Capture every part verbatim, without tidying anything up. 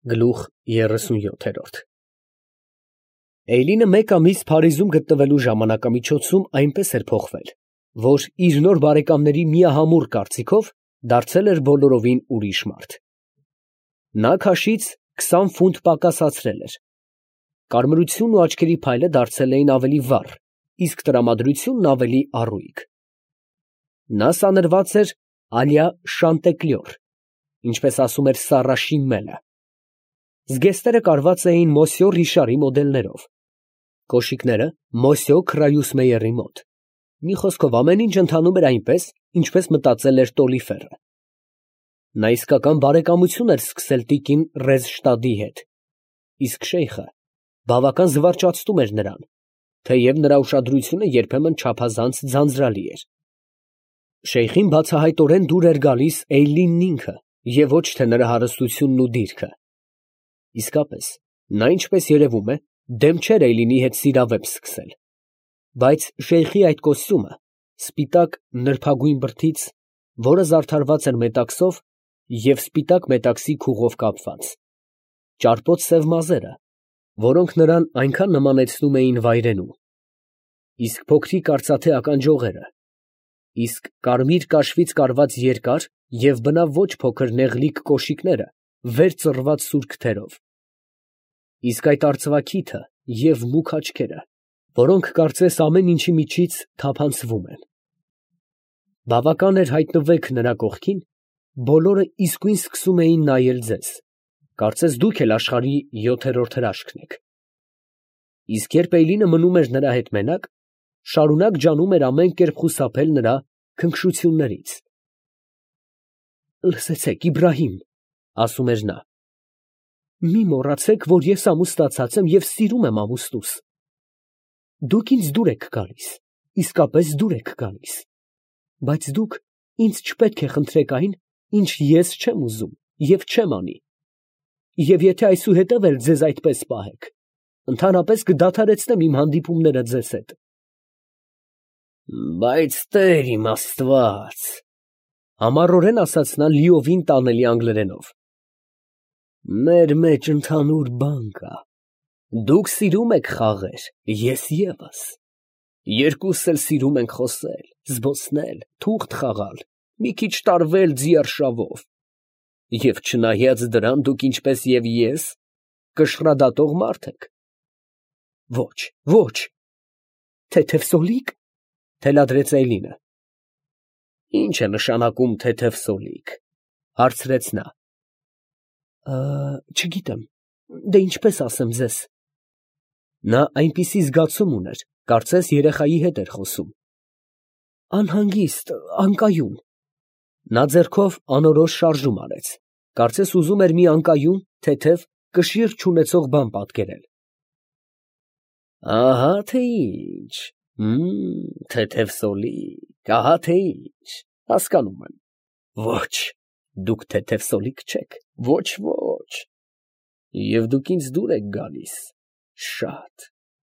Գլուխ երեսունյոթ։ Էյլինը մեկ ամիս Փարիզում գտնվելու ժամանակամիջոցում այնպես էր փոխվել, որ իր նոր բարեկամների միահամուռ կարծիքով դարձել էր բոլորովին ուրիշ մարդ։ Նա քաշից քսան ֆունտ պակասացրել էր, կարմրությունն ու աչքերի փայլը դարձել էին ավելի վառ, իսկ տրամադրությունն ավելի առույգ։ Նա սանրված էր ալյա շանտեկլյոր, ինչպես ասում էր Սառա Շիմմելը։ Զգեստները կարված էին Մոսյո Ռիշարի մոդելներով, կոշիկները Մոսյո Քրայուսմեյերի մոտ։ Մի խոսքով ամեն ինչ ընթանում էր այնպես, ինչպես մտածել էր Տոլիֆերը։ Նա իսկական բարեկամություն էր սկսել տիկին Ռեզշտադի հետ, իսկ շեյխը բավական զվարճացնում էր նրան, թեև նրա ուշադրությունը երբեմն չափազանց ձանձրալի էր։ Շեյխին բացահայտորեն դուր էր գալիս Էյլինն ինքը, և ոչ թե նրա հարստությունն ու դիրքը։ Իսկապես, նա, ինչպես երևում է, դեմ չէր Էյլինի հետ սիրավեպ սկսել, բայց շեյխի այդ կոստյումը, սպիտակ նրբագույն բրդից, որը զարդարված էր մետաքսով և սպիտակ մետաքսի քուղով կապված, ճարպոտ սև մազերը, որոնք նրան այնքան նմանեցնում էին վայրենու, իսկ փոքրիկ արծաթե ականջողերը, իսկ կարմիր կաշվից կարված երկար և բնավ ոչ փոքր նեղլիկ կոշիկները վեր ծռված սուրբ թերով, իսկ այդ արծվաքիթը և մուգ աչքերը, որոնք կարծես ամեն ինչի միջից թափանցվում են։ Բավական էր հայտնվեք նրա կողքին, բոլորը իսկույն սկսում էին նայել ձեզ, կարծես դուք էլ աշխարհի յոթերորդ հրաշքն եք։ Իսկ երբ Էյլինը մնում էր նրա հետ մենակ, շարունակ ջանում էր ամեն կերպ խուսափել նրա քնքշություններից։ «Լսեցեք, Իբրահիմ, ֊ ասում էր նա, ֊ մի մոռացեք, որ ես ամուսնացած եմ և սիրում եմ ամուսնուս։ Դուք ինձ դուր եք գալիս, իսկապես դուր եք գալիս, բայց դուք ինձ չպետք է խնդրեք այն, ինչ ես չեմ ուզում և չեմ անի, և եթե այսուհետև էլ ձեզ այդպես պահեք, ընդհանրապես կդադարեցնեմ իմ հանդիպումները ձեզ հետ»։ «Բայց Տեր իմ Աստված, ֊ համառորեն ասաց նա լիովին տանելի անգլերենով, ֊ մեր մեջ ընդհանուր բան կա. դուք սիրում եք խաղեր, ես ևս, երկուսս էլ սիրում ենք խոսել, զբոսնել, թուղթ խաղալ, մի քիչ տարվել ձիարշավով, և չնայած դրան դուք ինչպես և ես կշռադատող մարդ եք։ Ոչ, ոչ, թեթև սոլի՞կ, ֊ թելադրեց Էյլինը։ Ի՞նչ է նշանակում թեթև սոլիկ, ֊ հարցրեց նա։ Չգիտեմ, դե ինչպես ասեմ ձեզ։ Նա այնպիսի զգացում ուներ, կարծես երեխայի հետ էր խոսում։ Անհանգիստ, անկայուն։ Նա ձեռքով անորոշ շարժում արեց, կարծես ուզում էր մի անկայուն, թեթև, կշիռ չունեցող բան պատկերել։ Ահա թե ինչ, թեթև սոլիկ, ահա թե ինչ, հասկանում եմ։ Ոչ, դուք թեթև սոլիկ չեք, ոչ, ոչ, և դուք ինձ դուր եք գալիս, շատ,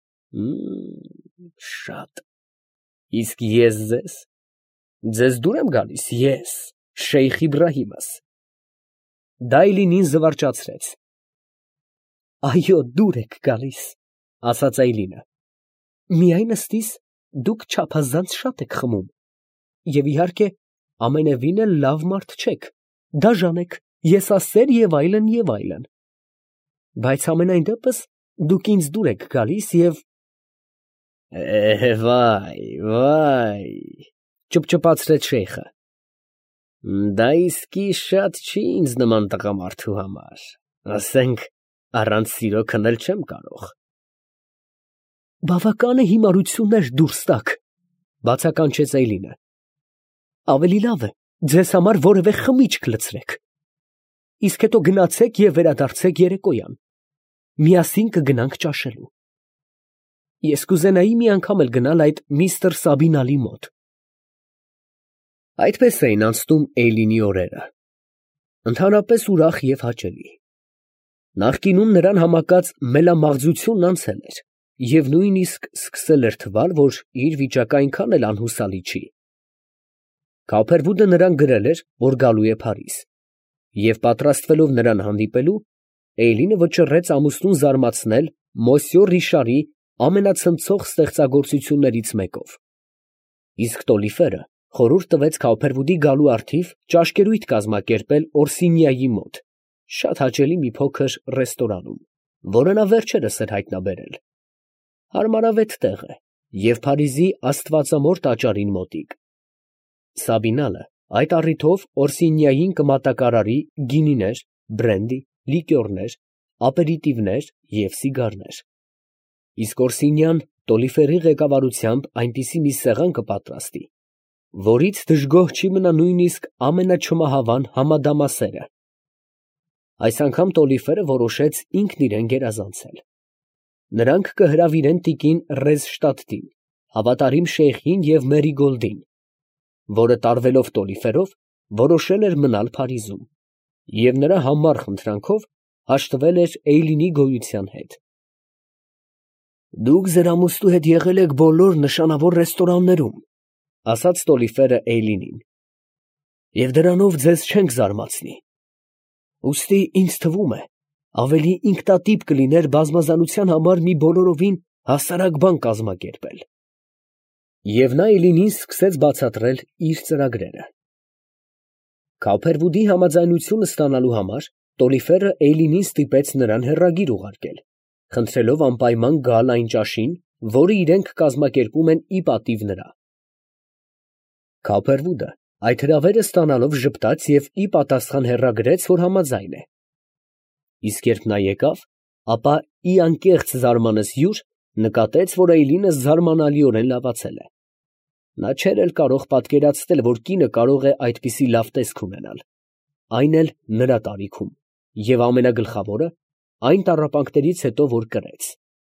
շատ, իսկ ես ձեզ, ձեզ դուր եմ գալիս, ես, Շեյխ Իբրահիմս։ Դա Էյլինին զվարճացրեց։ Այո, դուր եք գալիս, ֊ ասաց Էյլինը, ֊ միայն ըստիս դուք չափազանց շատ եք խմում, և իհարկե ամենևին էլ լավ մարդ չեք, դաժան եք, եսասեր և այլն, և այլն, բայց համենայն դեպս դուք ինձ դուր եք գալիս և… Է, վայ, վայ, ֊ ճփճփացրեց շեյխը, դա իսկի շատ չի ինձ նման տղամարդու համար, ասենք, առանց սիրո քնել չեմ կարող։ Բավական է հիմարություններ դուրս տաք, ֊ բացականչեց Էյլինը, ավելի լավ է ձեզ համար որևէ խմիչք լցրեք, իսկ հետո գնացեք և վերադարձեք երեկոյան, միասին կգնանք ճաշելու։ Ես կուզենայի մի անգամ էլ գնալ այդ միստր Սաբինալի մոտ։ Այդպես էին անցնում Էյլինի օրերը, ընդհանրապես ուրախ և հաճելի։ Նախկինում նրան համակած մելամաղձությունն անցել էր, և նույնիսկ սկսել էր թվալ, որ իր վիճակը այնքան էլ անհուսալի չի։ Քափերվուդը նրան գրել էր, որ գալու է Փարիզ, և պատրաստվելով նրան հանդիպելու, Էյլինը վճռեց ամուսնուն զարմացնել Մոսյո Ռիշարի ամենացնցող ստեղծագործություններից մեկով։ Իսկ Տոլիֆերը խորհուրդ տվեց Քաուփերվուդի գալու առթիվ ճաշկերույթ կազմակերպել Օրսինիայի մոտ, շատ հաճելի մի փոքր ռեստորանում, որը նա վերջերս էր հայտնաբերել։ Հարմարավետ տեղ է և Փարիզի Աստվածամոր տաճարին մոտիկ։ Սաբինալը այդ առիթով Օրսինիային կմատակարարի գինիներ, բրենդի, լիկյորներ, ապերիտիվներ և սիգարներ։ Իսկ Օրսինիան Տոլիֆերի ղեկավարությամբ այնպիսի մի սեղան կպատրաստի, որից դժգոհ չի մնա նույնիսկ ամենաչմահավան համադամասերը։ Այս անգամ Տոլիֆերը որոշեց ինքն իրան գերազանցել։ Նրանք կհրավիրեն տիկին Ռեզշտադտին, հավատարիմ շեյխին և Մերիգոլդին, որը տարվելով Տոլիֆերով որոշել էր մնալ Փարիզում և նրա համառ խնդրանքով հաշտվել էր Էյլինի գոյության հետ։ «Դուք ձեր ամուսնու հետ եղել եք բոլոր նշանավոր ռեստորաններում, ֊ ասաց Տոլիֆերը Էյլինին, ֊ և դրանով ձեզ չենք զարմացնի. ուստի ինձ թվում է, ավելի ինքնատիպ կլիներ բազմազանության համար մի բոլորովին հասարակ բան կազմակերպել»։ Եվ նա Էյլինին սկսեց բացատրել իր ծրագրերը։ Քաուփերվուդի համաձայնությունը ստանալու համար Տոլիֆերը Էյլինին ստիպեց նրան հեռագիր ուղարկել, խնդրելով անպայման գալ այն ճաշին, որը իրենք կազմակերպում են ի պատիվ նրա։ Քաուփերվուդը այդ հրավերը ստանալով ժպտաց և ի պատասխան հեռագրեց, որ համաձայն է։ Իսկ երբ նա եկավ, ապա ի անկեղծ զարմանս յուր նկատեց, որ Էյլինը զարմանալիորեն լավացել է։ Նա չէր էլ կարող պատկերացնել, որ կինը կարող է այդպիսի լավ տեսք ունենալ, այն էլ նրա տարիքում, և ամենագլխավորը, այն տառապանքներից հետո, որ կրեց։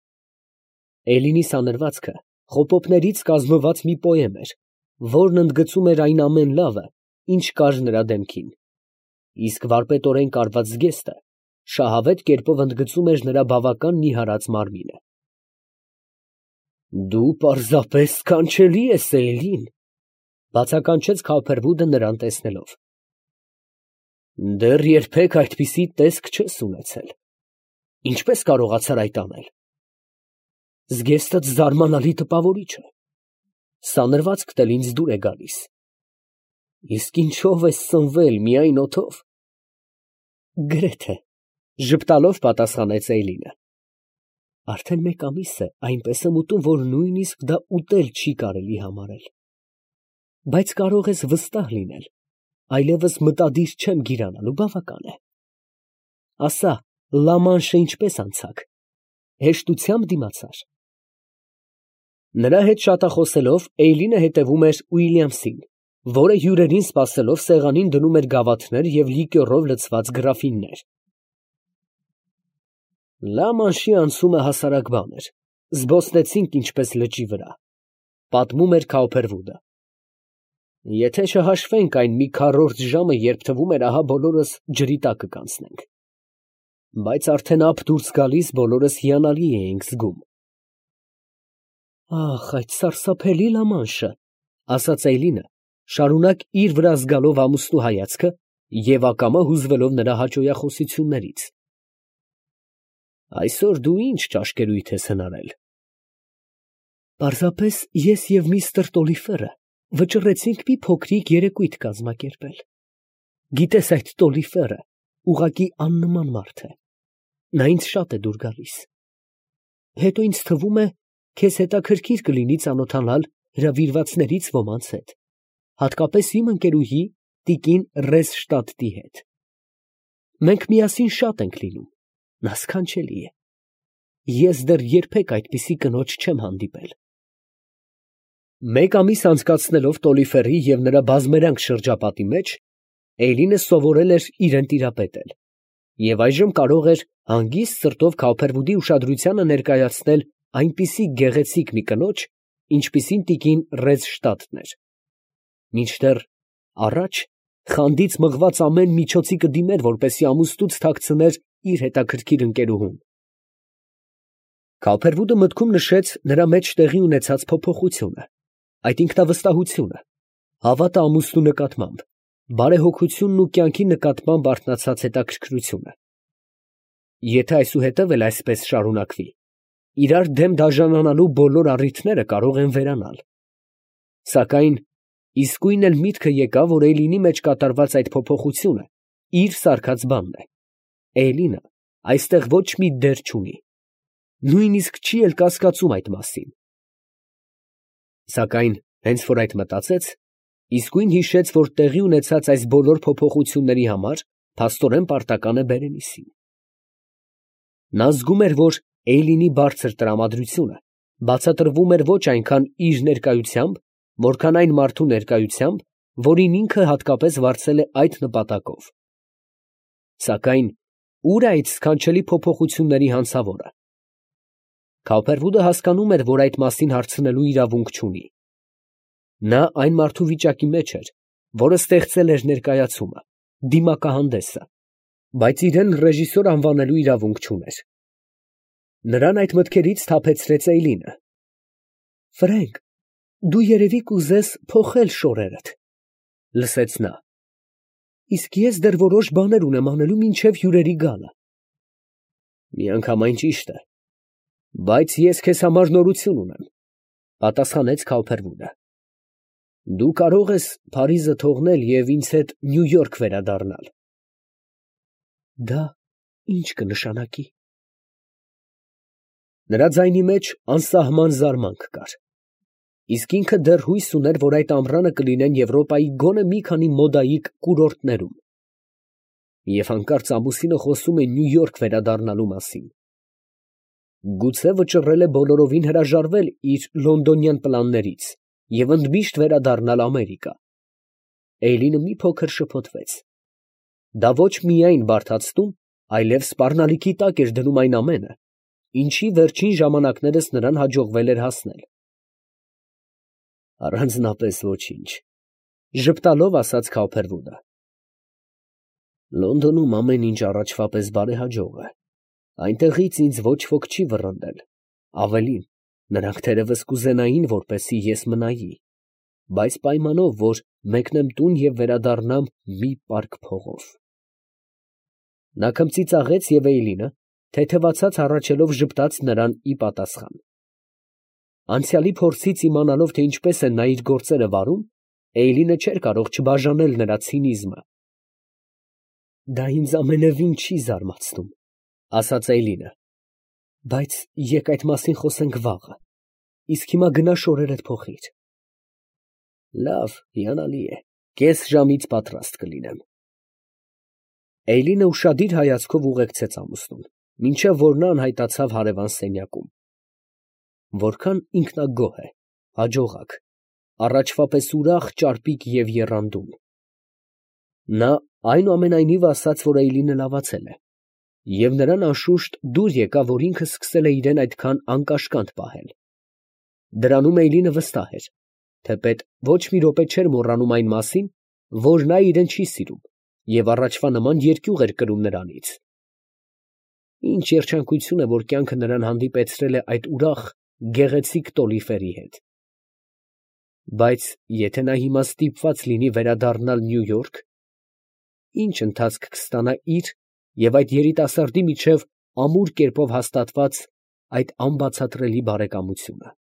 Էյլինի սանրվածքը խոպոպներից կազմված մի պոեմ էր, որն ընդգծում էր այն ամեն լավը, ինչ կար նրա դեմքին, իսկ վարպետորեն կարված զգեստը շահավետ կերպով ընդգծում էր նրա բավական նիհարած մարմինը։ «Դու պարզապես սքանչելի ես, Էյլին, ֊ բացականչեց Քաուփերվուդը նրան տեսնելով։ ֊ Դեռ երբեք այդպիսի տեսք չես ունեցել. ինչպե՞ս կարողացար այդ անել։ Զգեստդ զարմանալի տպավորիչ է, սանրվածքդ էլ ինձ դուր է գալիս։ Իսկ ինչո՞վ ես սնվել, միայն օդո՞վ։ Գրեթե, ֊ ժպտալով պատասխանեց Էյլինը։ Արդեն մեկ ամիս է այնպես եմ ուտում, որ նույնիսկ դա ուտել չի կարելի համարել։ Բայց կարող ես վստահ լինել, այլևս մտադիր չեմ գիրանալու, բավական է։ Ասա, Լա Մանշը ինչպես անցաք, հեշտությամբ դիմացա՞ր։ Նրա հետ շատախոսելով Էյլինը հետևում էր Ուիլյամսին, որը հյուրերին սպասելով սեղանին դնում էր գավաթներ և լիկյորով լցված գրաֆիններ։ Լա Մանշի անցումը հասարակ բան էր, զբոսնեցինք ինչպես լճի վրա, ֊ պատմում էր Քաուփերվուդը։ Եթե չհաշվենք այն մի քառորդ ժամը, երբ թվում էր ահա բոլորս ջրի տակը կանցնենք, բայց արդեն ափ դուրս գալիս բոլորս հիանալի էինք զգում։ Ախ, այդ սարսափելի Լա Մանշը, ֊ ասաց Էյլինը, շարունակ իր վրա զգալով ամուսնու հայացքը և ակամա հուզվելով նրա հաճոյախոսություններից։ Այսօր դու ի՞նչ ճաշկերույթ ես հնարել։ Պարզապես ես և միստր Տոլիֆերը վճռեցինք մի փոքրիկ երեկույթ կազմակերպել։ Գիտես, այդ Տոլիֆերը ուղղակի աննման մարդ է։ Նա ինձ շատ է դուր գալիս։ Հետո ինձ թվում է, քեզ հետաքրքիր կլինի ծանոթանալ հրավիրվածներից ոմանց հետ, հատկապես իմ ընկերուհի տիկին Ռեզշտադտի հետ։ Մենք միասին շատ ենք լինում, նա սքանչելի է։ Ես դեռ երբեք այդպիսի կնոջ չեմ հանդիպել։ Մեկ ամիս անցկացնելով Տոլիֆերի և նրա բազմերանգ շրջապատի մեջ, Էյլինը սովորել էր իրան տիրապետել և այժմ կարող էր հանգիստ սրտով Քաուփերվուդի ուշադրությանը ներկայացնել այնպիսի գեղեցիկ մի կնոջ, ինչպիսին տիկին Ռեզշտադտն էր, մինչդեռ առաջ խանդից մղված ամեն միջոցի կդիմեր, որպեսզի ամուսնուց թաքցներ իր հետաքրքիր ընկերուհուն։ Քաուփերվուդը մտքում նշեց նրա մեջ տեղի ունեցած փոփոխությունը, այդ ինքնավստահությունը, հավատը ամուսնու նկատմամբ, բարեհոգությունն ու կյանքի նկատմամբ արթնացած հետաքրքրությունը։ եթե այսուհետև էլ այսպես շարունակվի, իրար դեմ դաժանանալու բոլոր առիթները կարող են վերանալ։ Սակայն իսկույն էլ միտքը եկավ, որ Էյլինի մեջ կատարված այդ փոփոխությունը իր սարքած բանն է։ Էյլինը այստեղ ոչ մի դեր չունի, նույնիսկ չի էլ կասկածում այդ մասին։ Սակայն հենց որ այդ մտածեց, իսկույն հիշեց, որ տեղի ունեցած այս բոլոր փոփոխությունների համար փաստորեն պարտական է Բերենիսին։ Նա զգում էր, որ Էյլինի բարձր տրամադրությունը բացատրվում էր ոչ այնքան իր ներկայությամբ, որքան այն մարդու ներկայությամբ, որին ինքը հատկապես վարձել է այդ նպատակով։ Սակայն ո՞ւր է այդ սքանչելի փոփոխությունների հանցավորը։ Քավփերվուդը հասկանում էր, որ այդ մասին հարցնելու իրավունք չունի։ Նա այն մարդու վիճակի մեջ էր, որը ստեղծել էր ներկայացումը, դիմակահանդեսը, բայց իրեն ռեժիսոր անվանելու իրավունք չուներ։ Նրան այդ մտքերից սթափեցրեց Էյլինը։ «Ֆրենկ, դու երևի կուզես փոխել շորերդ», ֊ լսեց նա։ «Իսկ ես դեռ որոշ բաներ ունեմ անելու մինչև հյուրերի գալը»։ «Միանգամայն ճիշտ է, բայց ես քեզ համար նորություն ունեմ», ֊ պատասխանեց Քավփերվուդը։ «Դու կարող ես Փարիզը թողնել և ինձ հետ Նյու Յորք վերադառնալ»։ «Դա ի՞նչ կնշանակի»։ Նրա ձայնի մեջ անսահման զարմանք կար, իսկ ինքը դեռ հույս ուներ, որ այդ ամռանը կլինեն Եվրոպայի գոնե մի քանի մոդայիկ կուրորտներում։ Եվ հանկարծ ամուսինը խոսում է Նյու Յորք վերադառնալու մասին։ Գուցե վճռել է բոլորովին հրաժարվել իր լոնդոնյան պլաններից և ընդմիշտ վերադառնալ Ամերիկա։ Էյլինը մի փոքր շփոթվեց։ Դա ոչ միայն բարդացնում, այլև սպառնալիքի տակ էր դնում այն ամենը, ինչի վերջին ժամանակներս նրան հաջողվել էր հասնել։ «Առանձնապես ոչինչ», ֊ ժպտալով ասաց Քավփերվուդը։ «Լոնդոնում ամեն ինչ առաջվա պես բարեհաջող է, այնտեղից ինձ ոչ ոք չի վռնդել, ավելին, նրանք թերևս կուզենային, որպեսզի ես մնայի, բայց պայմանով, որ մեկնեմ տուն և վերադառնամ մի պարկ փողով»։ Նա քմծիծաղեց, և Էյլինը, թեթևացած հառաչելով, ժպտաց նրան ի պատասխան։ Անցյալի փորձից իմանալով, թե ինչպես է նա իր գործերը վարում, Էյլինը չէր կարող չբաժանել նրա ցինիզմը։ «Դա ինձ ամենևին չի զարմացնում», ֊ ասաց Էյլինը, «բայց եկ այդ մասին խոսենք վաղը, իսկ հիմա գնա շորերդ փոխիր»։ «Լավ, հիանալի է, կես ժամից պատրաստ կլինեմ»։ Էյլինը ուշադիր հայացքով ուղեկցեց ամուսնուն, մինչև որ նա անհայտացավ հարևան սենյակում։ Որքան ինքնագոհ է, հաջողակ, առաջվա պես ուրախ, ճարպիկ և եռանդուն։ Նա այնուամենայնիվ ասաց, որ Էյլինը լավացել է, և նրան անշուշտ դուր եկավ, որ ինքը սկսել է իրեն այդքան անկաշկանդ պահել։ Դրանում Էյլինը վստահ էր, թեպետ ոչ մի րոպե չէր մոռանում այն մասին, որ նա իրեն չի սիրում և առաջվա նման երկյուղ էր կրում նրանից։ Ինչ երջանկություն է, որ կյանքը նրան հանդիպեցրել է այդ ուրախ, գեղեցիկ Տոլիֆերի հետ։ Բայց եթե նա հիմա ստիպված լինի վերադառնալ Նյու Յորք, ի՞նչ ընթացք կստանա իր և այդ երիտասարդի միջև ամուր կերպով հաստատված այդ անբացատրելի բարեկամությունը։